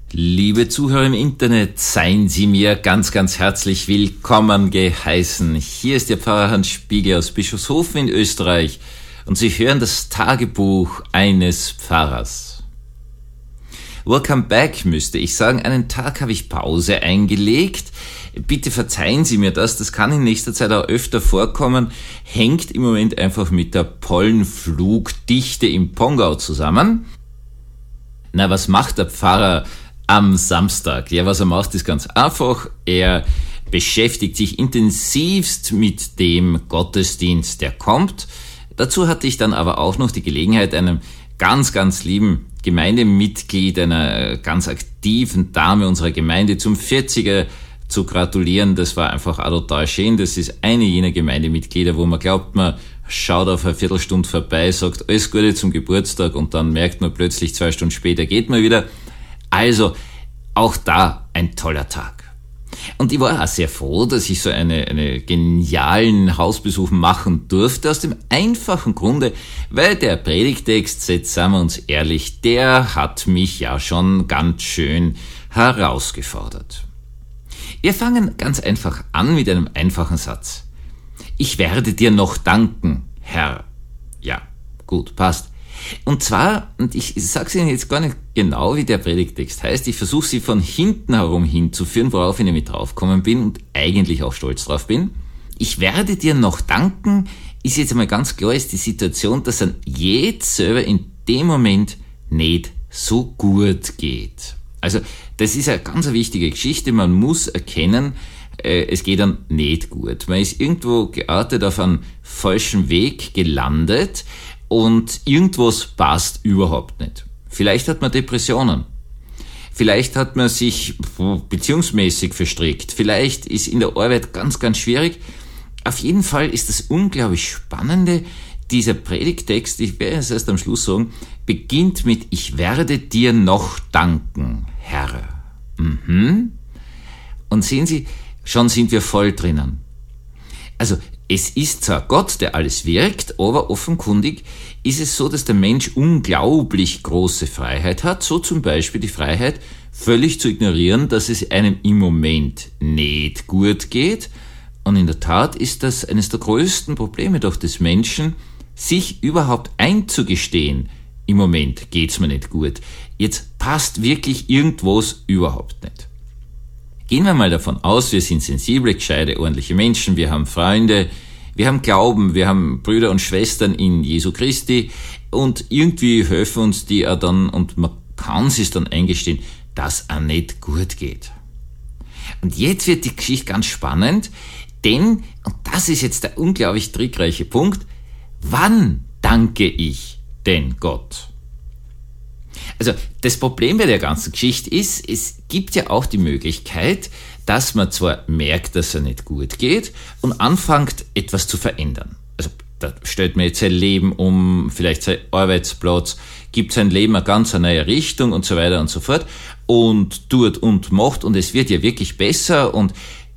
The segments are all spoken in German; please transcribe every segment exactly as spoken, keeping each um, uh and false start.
Liebe Zuhörer im Internet, seien Sie mir ganz, ganz herzlich willkommen geheißen. Hier ist der Pfarrer Hans Spiegel aus Bischofshofen in Österreich und Sie hören das Tagebuch eines Pfarrers. Welcome back, müsste ich sagen. Einen Tag habe ich Pause eingelegt. Bitte verzeihen Sie mir das, das kann in nächster Zeit auch öfter vorkommen, hängt im Moment einfach mit der Pollenflugdichte im Pongau zusammen. Na, was macht der Pfarrer am Samstag? Ja, was er macht, ist ganz einfach. Er beschäftigt sich intensivst mit dem Gottesdienst, der kommt. Dazu hatte ich dann aber auch noch die Gelegenheit, einem ganz, ganz lieben Gemeindemitglied, einer ganz aktiven Dame unserer Gemeinde zum vierziger zu gratulieren. Das war einfach auch total schön. Das ist eine jener Gemeindemitglieder, wo man glaubt, man schaut auf eine Viertelstunde vorbei, sagt alles Gute zum Geburtstag und dann merkt man plötzlich zwei Stunden später geht man wieder. Also auch da ein toller Tag. Und ich war auch sehr froh, dass ich so eine, eine genialen Hausbesuch machen durfte, aus dem einfachen Grunde, weil der Predigtext, jetzt sagen wir uns ehrlich, der hat mich ja schon ganz schön herausgefordert. Wir fangen ganz einfach an mit einem einfachen Satz. Ich werde dir noch danken, Herr. Ja, gut, passt. Und zwar, und ich sage es Ihnen jetzt gar nicht genau, wie der Predigtext heißt, ich versuche Sie von hinten herum hinzuführen, worauf ich nämlich draufgekommen bin und eigentlich auch stolz drauf bin. Ich werde dir noch danken, ist jetzt einmal ganz klar, ist die Situation, dass es jetzt selber in dem Moment nicht so gut geht. Also das ist eine ganz wichtige Geschichte, man muss erkennen, äh, es geht dann nicht gut. Man ist irgendwo geartet auf einem falschen Weg gelandet und irgendwas passt überhaupt nicht. Vielleicht hat man Depressionen, vielleicht hat man sich beziehungsmäßig verstrickt, vielleicht ist in der Arbeit ganz, ganz schwierig. Auf jeden Fall ist das unglaublich Spannende, dieser Predigtext, ich werde es erst am Schluss sagen, beginnt mit Ich werde dir noch danken, Herr. Mhm. Und sehen Sie, schon sind wir voll drinnen. Also es ist zwar Gott, der alles wirkt, aber offenkundig ist es so, dass der Mensch unglaublich große Freiheit hat, so zum Beispiel die Freiheit, völlig zu ignorieren, dass es einem im Moment nicht gut geht. Und in der Tat ist das eines der größten Probleme doch des Menschen, sich überhaupt einzugestehen, im Moment geht's mir nicht gut. Jetzt passt wirklich irgendwas überhaupt nicht. Gehen wir mal davon aus, wir sind sensible, gescheite, ordentliche Menschen, wir haben Freunde, wir haben Glauben, wir haben Brüder und Schwestern in Jesu Christi und irgendwie helfen uns die auch dann und man kann sich dann eingestehen, dass es auch nicht gut geht. Und jetzt wird die Geschichte ganz spannend, denn, und das ist jetzt der unglaublich trickreiche Punkt, wann danke ich denn Gott? Also das Problem bei der ganzen Geschichte ist, es gibt ja auch die Möglichkeit, dass man zwar merkt, dass er nicht gut geht und anfängt, etwas zu verändern. Also da stellt man jetzt sein Leben um, vielleicht sein Arbeitsplatz, gibt sein Leben eine ganz neue Richtung und so weiter und so fort und tut und macht und es wird ja wirklich besser und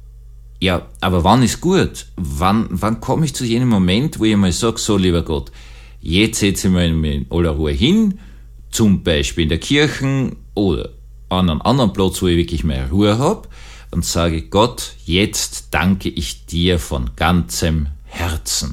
ja, aber wann ist gut? Wann, wann komme ich zu jenem Moment, wo ich mal sage, so lieber Gott, jetzt setze ich mich in aller Ruhe hin, zum Beispiel in der Kirche oder an einem anderen Platz, wo ich wirklich mehr Ruhe habe und sage, Gott, jetzt danke ich dir von ganzem Herzen.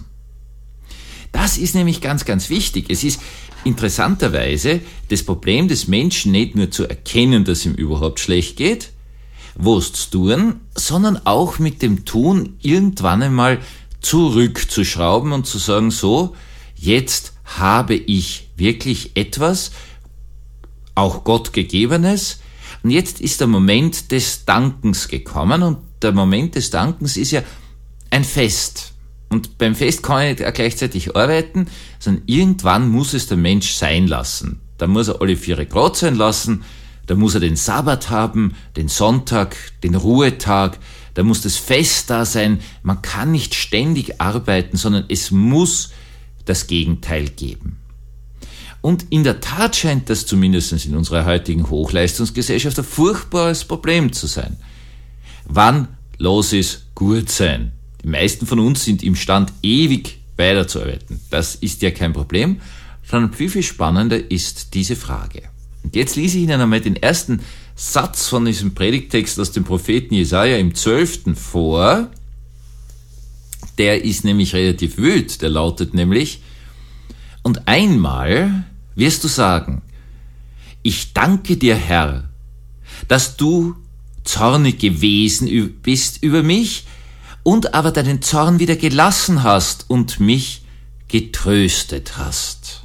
Das ist nämlich ganz, ganz wichtig. Es ist interessanterweise das Problem des Menschen nicht nur zu erkennen, dass ihm überhaupt schlecht geht, was zu tun, sondern auch mit dem Tun irgendwann einmal zurückzuschrauben und zu sagen, so, jetzt habe ich wirklich etwas, auch Gott gegebenes, und jetzt ist der Moment des Dankens gekommen und der Moment des Dankens ist ja ein Fest. Und beim Fest kann ich nicht gleichzeitig arbeiten, sondern irgendwann muss es der Mensch sein lassen. Da muss er alle vier Grad sein lassen, da muss er den Sabbat haben, den Sonntag, den Ruhetag, da muss das Fest da sein. Man kann nicht ständig arbeiten, sondern es muss das Gegenteil geben. Und in der Tat scheint das zumindest in unserer heutigen Hochleistungsgesellschaft ein furchtbares Problem zu sein. Wann los ist gut sein? Die meisten von uns sind imstand, ewig weiterzuarbeiten. Das ist ja kein Problem, sondern viel, viel spannender ist diese Frage. Und jetzt lese ich Ihnen einmal den ersten Satz von diesem Predigtext aus dem Propheten Jesaja im zwölften vor. Der ist nämlich relativ wild, der lautet nämlich: Und einmal wirst du sagen, ich danke dir, Herr, dass du zornig gewesen bist über mich und aber deinen Zorn wieder gelassen hast und mich getröstet hast.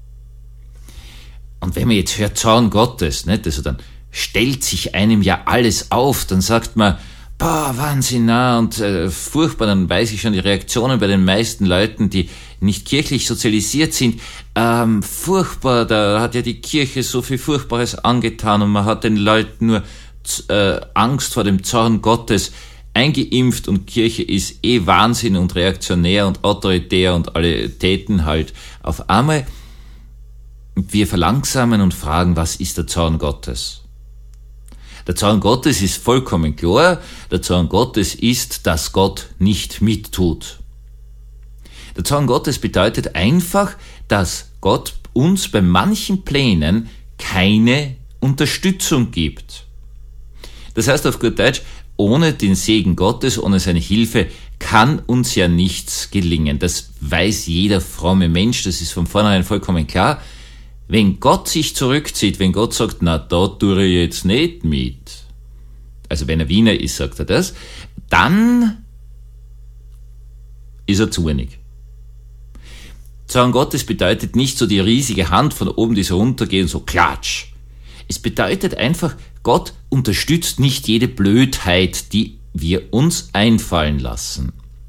Und wenn man jetzt hört Zorn Gottes, nicht, also dann stellt sich einem ja alles auf, dann sagt man, boah, Wahnsinn, na, und äh, furchtbar, dann weiß ich schon die Reaktionen bei den meisten Leuten, die nicht kirchlich sozialisiert sind, ähm, furchtbar, da hat ja die Kirche so viel Furchtbares angetan und man hat den Leuten nur äh, Angst vor dem Zorn Gottes eingeimpft und Kirche ist eh Wahnsinn und reaktionär und autoritär und alle Täten halt auf einmal. Wir verlangsamen und fragen, was ist der Zorn Gottes? Der Zorn Gottes ist vollkommen klar. Der Zorn Gottes ist, dass Gott nicht mittut. Der Zorn Gottes bedeutet einfach, dass Gott uns bei manchen Plänen keine Unterstützung gibt. Das heißt auf gut Deutsch, ohne den Segen Gottes, ohne seine Hilfe kann uns ja nichts gelingen. Das weiß jeder fromme Mensch, das ist von vornherein vollkommen klar. Wenn Gott sich zurückzieht, wenn Gott sagt, na, da tue ich jetzt nicht mit, also wenn er Wiener ist, sagt er das, dann ist er zornig. Zorn Gottes bedeutet nicht so die riesige Hand von oben, die so runtergeht und so klatsch. Es bedeutet einfach, Gott unterstützt nicht jede Blödheit, die wir uns einfallen lassen.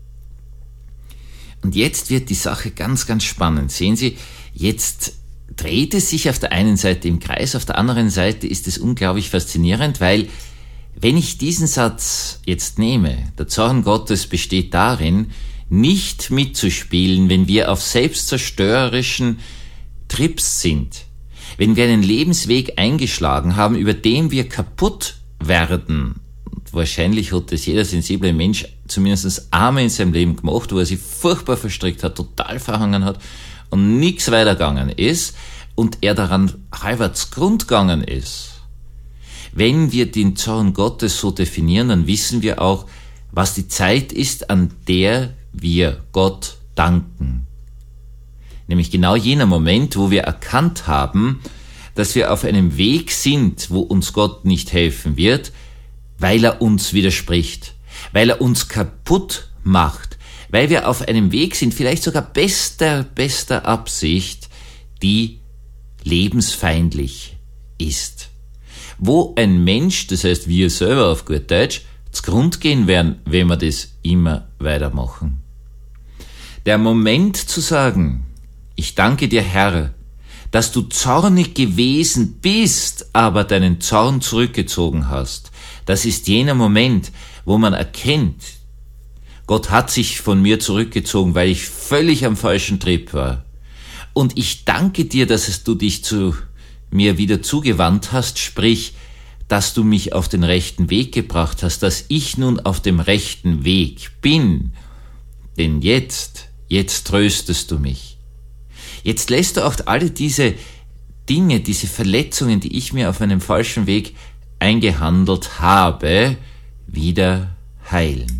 Und jetzt wird die Sache ganz, ganz spannend. Sehen Sie, jetzt dreht es sich auf der einen Seite im Kreis, auf der anderen Seite ist es unglaublich faszinierend, weil wenn ich diesen Satz jetzt nehme, der Zorn Gottes besteht darin, nicht mitzuspielen, wenn wir auf selbstzerstörerischen Trips sind, wenn wir einen Lebensweg eingeschlagen haben, über den wir kaputt werden. Und wahrscheinlich hat das jeder sensible Mensch zumindest einmal in seinem Leben gemacht, wo er sich furchtbar verstrickt hat, total verhangen hat und nichts weitergegangen ist und er daran halbwegs Grund gegangen ist. Wenn wir den Zorn Gottes so definieren, dann wissen wir auch, was die Zeit ist, an der wir Gott danken. Nämlich genau jener Moment, wo wir erkannt haben, dass wir auf einem Weg sind, wo uns Gott nicht helfen wird, weil er uns widerspricht, weil er uns kaputt macht, weil wir auf einem Weg sind, vielleicht sogar bester, bester Absicht, die lebensfeindlich ist. Wo ein Mensch, das heißt wir selber auf gut Deutsch, zugrund gehen werden, wenn wir das immer weitermachen. Der Moment zu sagen, ich danke dir, Herr, dass du zornig gewesen bist, aber deinen Zorn zurückgezogen hast, das ist jener Moment, wo man erkennt, Gott hat sich von mir zurückgezogen, weil ich völlig am falschen Trip war. Und ich danke dir, dass du dich zu mir wieder zugewandt hast, sprich, dass du mich auf den rechten Weg gebracht hast, dass ich nun auf dem rechten Weg bin. Denn jetzt, jetzt tröstest du mich. Jetzt lässt du auch alle diese Dinge, diese Verletzungen, die ich mir auf einem falschen Weg eingehandelt habe, wieder heilen.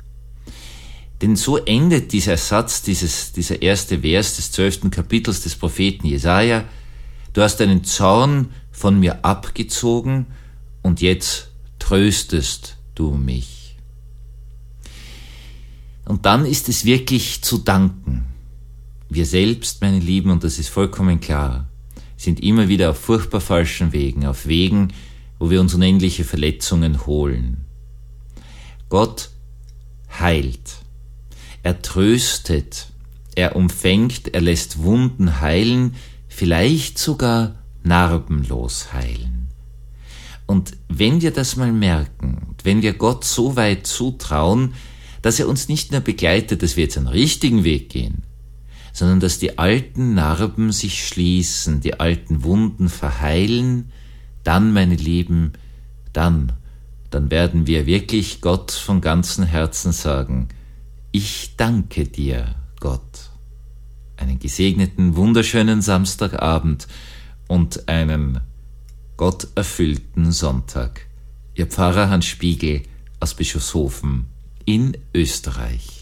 Denn so endet dieser Satz, dieses, dieser erste Vers des zwölften Kapitels des Propheten Jesaja. Du hast deinen Zorn von mir abgezogen und jetzt tröstest du mich. Und dann ist es wirklich zu danken. Wir selbst, meine Lieben, und das ist vollkommen klar, sind immer wieder auf furchtbar falschen Wegen, auf Wegen, wo wir uns unendliche Verletzungen holen. Gott heilt. Er tröstet, er umfängt, er lässt Wunden heilen, vielleicht sogar narbenlos heilen. Und wenn wir das mal merken, wenn wir Gott so weit zutrauen, dass er uns nicht nur begleitet, dass wir jetzt einen richtigen Weg gehen, sondern dass die alten Narben sich schließen, die alten Wunden verheilen, dann, meine Lieben, dann, dann werden wir wirklich Gott von ganzem Herzen sagen, ich danke dir, Gott. Einen gesegneten, wunderschönen Samstagabend und einen gotterfüllten Sonntag. Ihr Pfarrer Hans Spiegel aus Bischofshofen in Österreich.